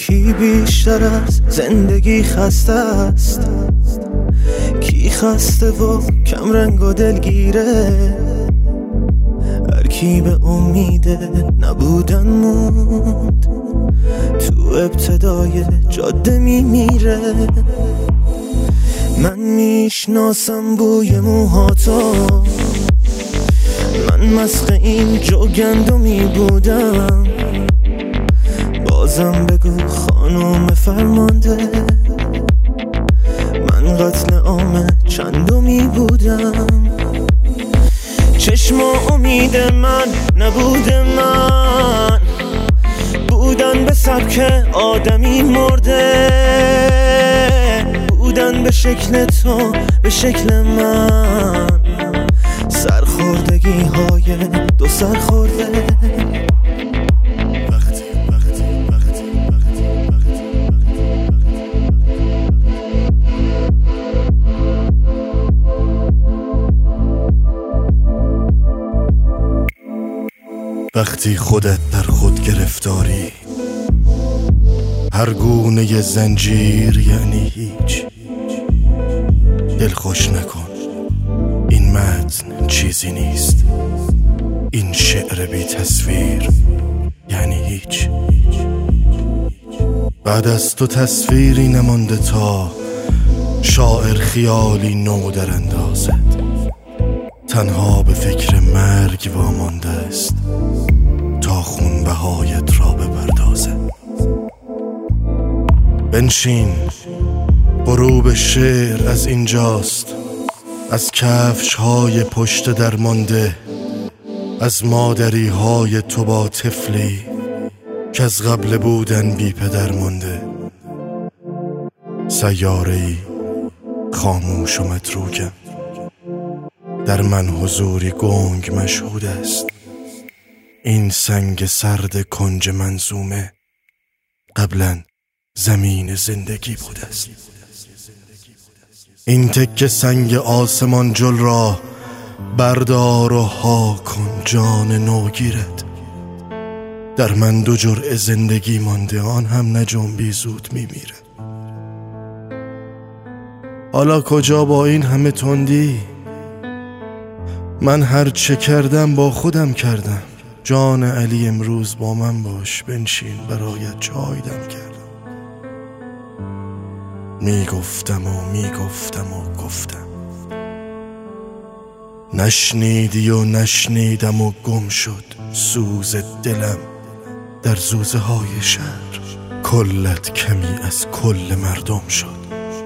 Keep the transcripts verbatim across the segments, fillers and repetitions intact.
کی بیشتر از زندگی خسته است؟ کی خسته و کم رنگ و دلگیره؟ هر کی به امید نبودن موند تو ابتدای جاده میمیره. من میشناسم بوی موهاتو، من مسخ این جوگندمی بودم. بازم بگو خانم فرمانده، من قتل عام چندمی بودم. چشم و امید من نبود، من بودن به سبک آدمی مرده، بودن به شکل تو به شکل من، سرخوردگی های دو سرخورده. وقتی خودت در خود گرفتاری، هر گونه زنجیر یعنی هیچ. دل خوش نکن، این متن چیزی نیست. این شعر بی تصویر یعنی هیچ. بعد از تو تصویری نمانده تا شاعر خیالی نو در اندازد. تنها به فکر مرگ وامانده است تا خونبهایت را بپردازد. بنشین، غروب شعر از اینجاست، از کفش های پشت درمانده، از مادری های تو با طفلی که از قبل بودن بی پدر مانده. سیاره‌ای خاموش و متروکم، در من حضوری گنگ مشهود است. این سنگ سرد کنج منظومه قبلا زمین زندگی بود است. این تکه سنگ آسمان جل را بردار و ها کن جان نوگیرت. در من دو جرعه زندگی مانده، آن هم نجنبی زود میمیره. حالا کجا با این همه تندی؟ من هر چه کردم با خودم کردم. جان علی امروز با من باش، بنشین برایت چای دم کردم. میگفتم و میگفتم و گفتم، نشنیدی و نشنیدم و گم شد سوز دلم در زوزه های شهر. کلت کمی از کل مردم شد.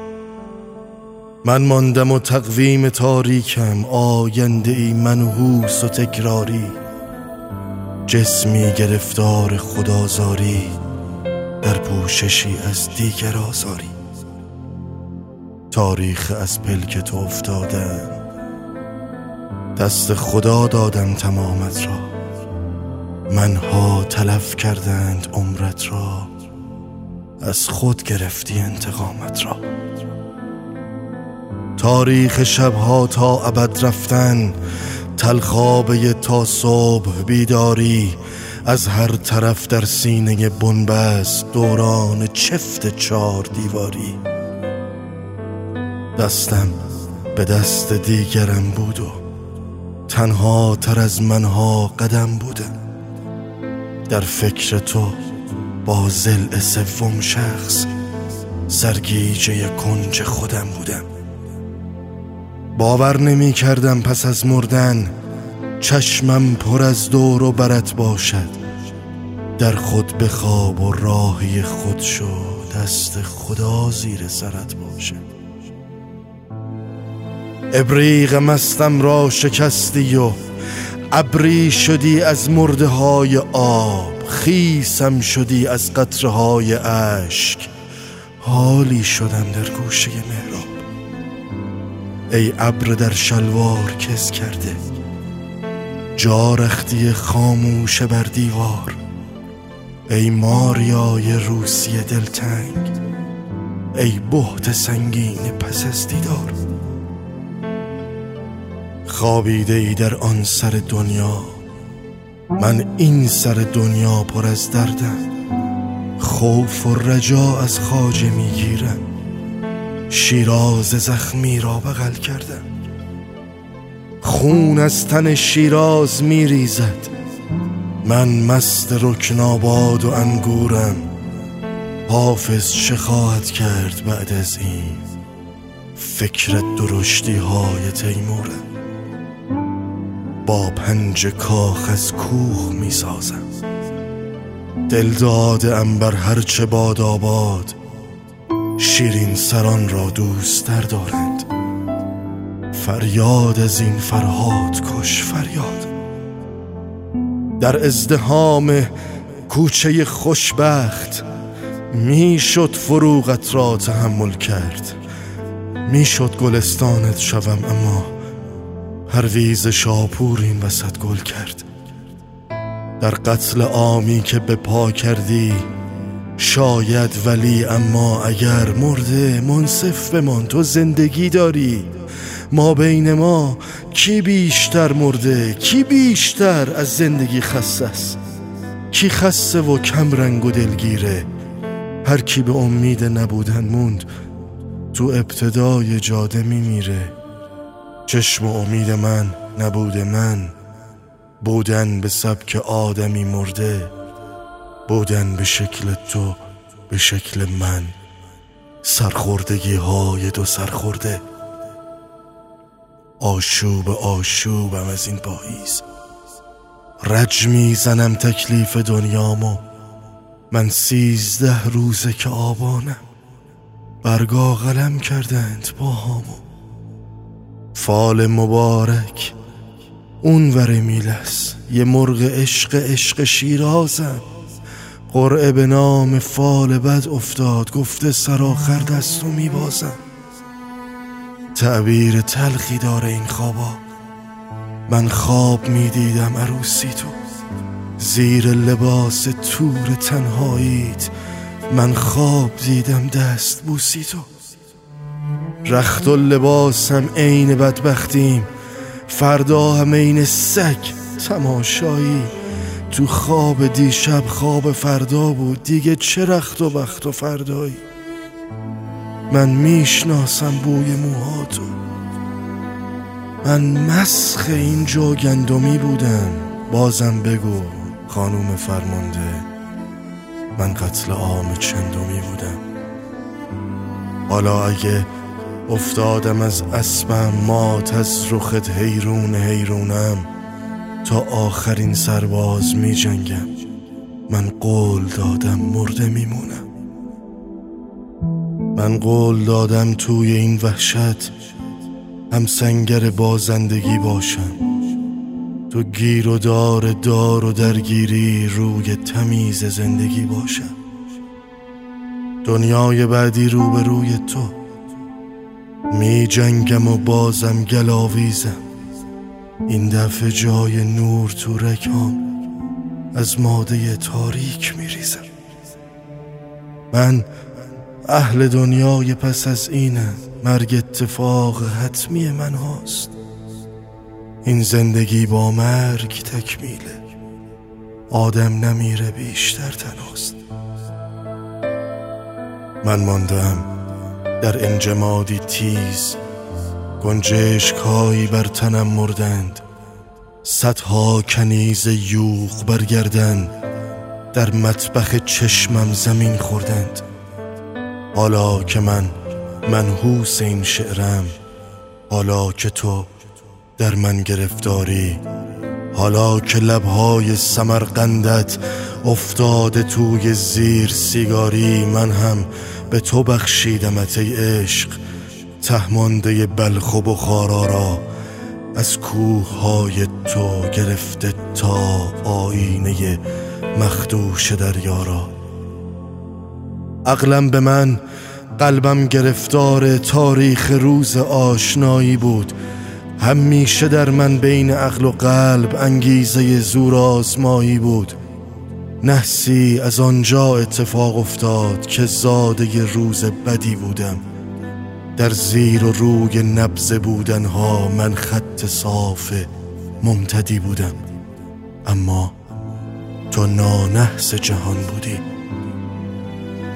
من ماندم و تقویم تاریکم، آینده ای منحوس و تکراری. جسمی گرفتار خدازاری، در پوششی از دیگر آزاری. تاریخ از پلک تو افتادم، دست خدا دادم تمامت را. منها تلف کردند عمرت را، از خود گرفتی انتقامت را. تاریخ شبها تا ابد رفتن، تلخابه تا صبح بیداری. از هر طرف در سینه بنبست دوران چفت چار دیواری. دستم به دست دیگرم بود و تنها تر از منها قدم بودم. در فکر تو با ضلع سوم شخص سرگیجه کنج خودم بودم. باور نمی کردم پس از مردن چشمم پر از دور و برت باشد. در خود بخواب و راهی خود شو، دست خدا زیر سرت باشد. ابریق مستم را شکستی و ابری شدی از مرده های آب. خیسم شدی از قطره های اشک، حالی شدم در گوشه محراب. ای ابر در شلوار کس کرده، جا رختی خاموش بر دیوار. ای ماریای روسی دلتنگ، ای بهت سنگین پس از دیدار. خوابیده ای در آن سر دنیا، من این سر دنیا پر از دردم. خوف و رجا از خواجه میگیرم، شیراز زخمی را بغل کردم. خون از تن شیراز میریزد، من مست رکناباد و انگورم. حافظ چه خواهد کرد بعد از این؟ فکر درشتی های تیمورم. با پنج کاخ از کوه می سازم، دل دادم بر هرچه باد آباد. شیرین سران را دوست تر دارند، فریاد از این فرهاد کش فریاد. در ازدحام کوچه خوشبخت میشد فروغت را تحمل کرد. میشد گلستانت شوم، اما پرویز شاپور این وسط گل کرد. در قتل عامی که به پا کردی شاید، ولی اما اگر مرده منصف بمان، تو زندگی داری. ما بین ما کی بیشتر مرده، کی بیشتر از زندگی خسته است؟ کی خسته و کم رنگ و دلگیره؟ هر کی به امید نبودن موند، تو ابتدای جاده میمیره. چشم و امید من نبوده من، بودن به سبک آدمی مرده، بودن به شکل تو به شکل من. سرخوردگی های دو سرخورده، آشوب آشوبم از این پاییز. رج میزنم تکلیف دنیامو، من سیزده روزه که آبانم. برگا قلم کردند باهامو، فال مبارک اون ور میلس. یه مرغ عشق عشق شیرازم، قرعه به نام فال بد افتاد، گفته سرآخر دستو میبازم. تعبیر تلخی داره این خوابا، من خواب میدیدم عروسی تو، زیر لباس تور تنهاییت من خواب دیدم دست بوسی تو. رخت و لباسم عین بدبختیم، فردا هم عین سگ تماشایی. تو خواب دیشب خواب فردا بود، دیگه چه رخت و بخت و فردایی. من میشناسم بوی موهاتو، من مسخ این جو گندمی بودم. بازم بگو خانوم فرمانده، من قتل عام چندمی بودم. حالا اگه افتادم از اسبم، مات از رخت حیرون حیرونم، تا آخرین سرباز می جنگم. من قول دادم مرده میمونم، من قول دادم توی این وحشت هم سنگر بازندگی باشم. تو گیر و دار دار و درگیری روی تمیز زندگی باشم. دنیای بعدی رو به روی تو می جنگم و بازم گلاویزم. این دفعه جای نور تو رگام از ماده تاریک می ریزم. من اهل دنیای پس از اینم، مرگ اتفاق حتمی من هاست. این زندگی با مرگ تکمیله، آدم نمیره بیشتر تنهاست. من ماندم در انجمادی تیز، گنجشک هایی بر تنم مردند. صدها کنیز یوغ برگردن، در مطبخ چشمم زمین خوردند. حالا که من منحوس این شعرم، حالا که تو در من گرفتاری، حالا که لبهای سمرقندت افتاده توی زیر سیگاری، من هم به تو بخشیدمت ای عشق، تهمانده بلخ و بخارا را. از کوه های تو گرفته تا آینه مخدوش دریا را. عقلم به من، قلبم گرفتار تاریخ روز آشنایی بود. همیشه در من بین عقل و قلب انگیزه زور آزمایی بود. نحسی از آنجا اتفاق افتاد که زاده روز بدی بودم. در زیر و روی نبض بودنها من خط صاف ممتدی بودم. اما تو نانحس جهان بودی،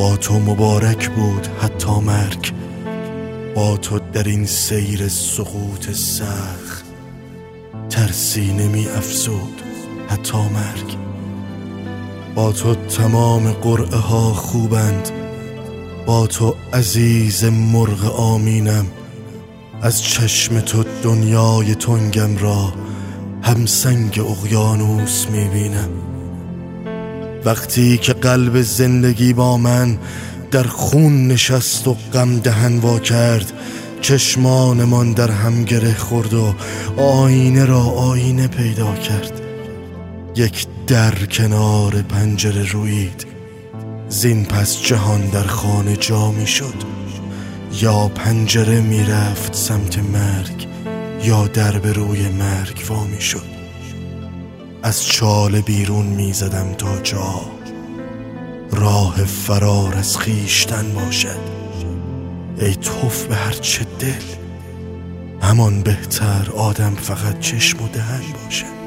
با تو مبارک بود حتی مرگ، با تو در این سیر سقوط سخت ترسی نمی افزود حتی مرگ. با تو تمام قرعه ها خوبند، با تو عزیز مرغ آمینم، از چشم تو دنیای تنگم را همسنگ اقیانوس میبینم. وقتی که قلب زندگی با من در خون نشست و غم دهن وا کرد، چشمانمان در هم گره خورد و آینه را آینه پیدا کرد. یک در کنار پنجره رویید، زین پس جهان در خانه جا می شد. یا پنجره می رفت سمت مرگ، یا در به روی مرگ وا می شد. از چاله بیرون می زدم تا جا راه فرار از خیشتن باشد. ای توف به هر چه دل، همان بهتر آدم فقط چشم و دهن باشد.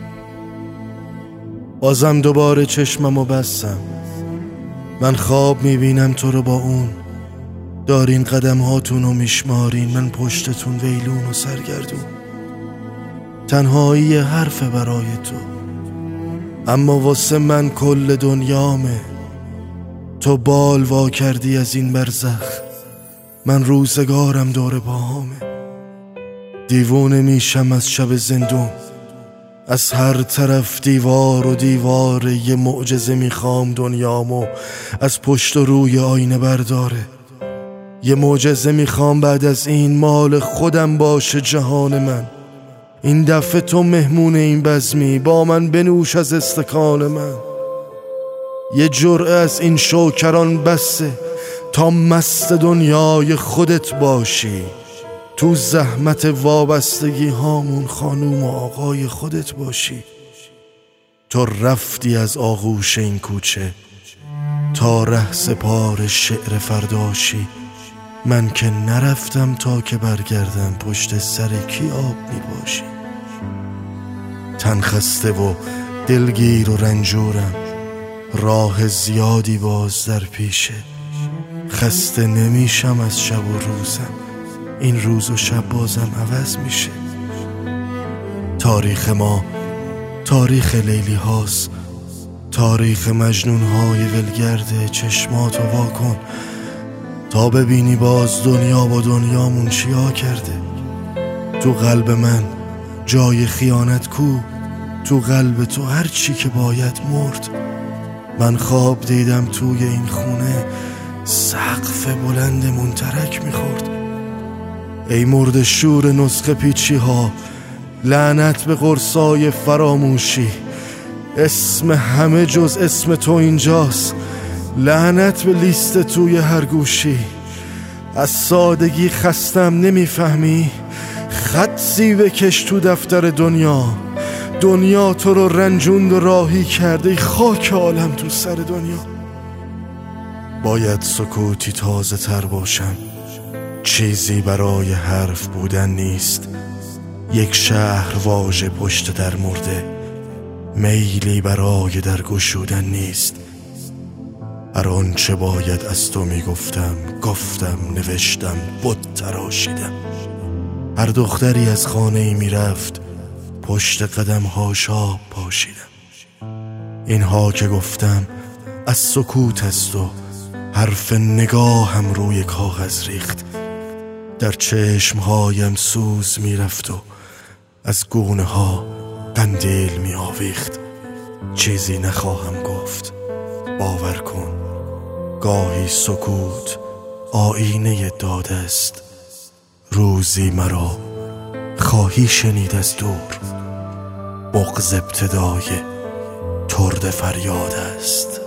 بازم دوباره چشممو بستم، من خواب میبینم تو رو با اون، دارین قدم هاتونو میشمارین، من پشتتون ویلون و سرگردون. تنهایی حرف برای تو، اما واسه من کل دنیامه. تو بال وا کردی از این برزخ، من روزگارم دور پاهامه. دیوونه میشم از شب زندون، از هر طرف دیوار و دیوار. یه معجزه میخوام دنیامو از پشت و روی آینه برداره. یه معجزه میخوام بعد از این مال خودم باشه جهان من. این دفعه تو مهمون این بزمی، با من بنوش از استکان من. یه جرعه از این شوکران بسه تا مست دنیای خودت باشی. تو زحمت وابستگی هامون خانوم و آقای خودت باشی. تو رفتی از آغوش این کوچه تا ره سپار شعر فرداشی. من که نرفتم تا که برگردم، پشت سر کی آب می باشی. تن خسته و دلگیر و رنجورم، راه زیادی باز در پیشه. خسته نمیشم از شب و روزم، این روز و شب بازم عوض میشه. تاریخ ما تاریخ لیلی هاست، تاریخ مجنون های ولگرده. چشماتو وا کن تا ببینی باز دنیا با دنیامون چیا کرده. تو قلب من جای خیانت کو، تو قلب تو هر چی که باید مرد. من خواب دیدم توی این خونه سقف بلند منترک میخورد. ای مرد شور نسخه پیچی ها، لعنت به قرصای فراموشی. اسم همه جز اسم تو اینجاست، لعنت به لیست توی هر گوشی. از سادگی خستم نمیفهمی، خطی بکش تو دفتر دنیا. دنیا تو رو رنجوند و راهی کرده، خاک عالم تو سر دنیا. باید سکوتی تازه تر باشم، چیزی برای حرف بودن نیست. یک شهر واژه پشت در مرده، میلی برای در گشودن نیست. هر آنچه باید از تو میگفتم گفتم، نوشتم بت تراشیدم. هر دختری از خانه ای میرفت، پشت قدم هاش آب پاشیدم. اینها که گفتم از سکوت است و حرف نگاهم روی کاغذ ریخت. در چشمهایم سوز میرفت و از گونه ها قندیل می آویخت. چیزی نخواهم گفت، باور کن. گاهی سکوت آینه داده است، روزی مرا خواهی شنید از دور. بغض ابتدای ترد فریاد است.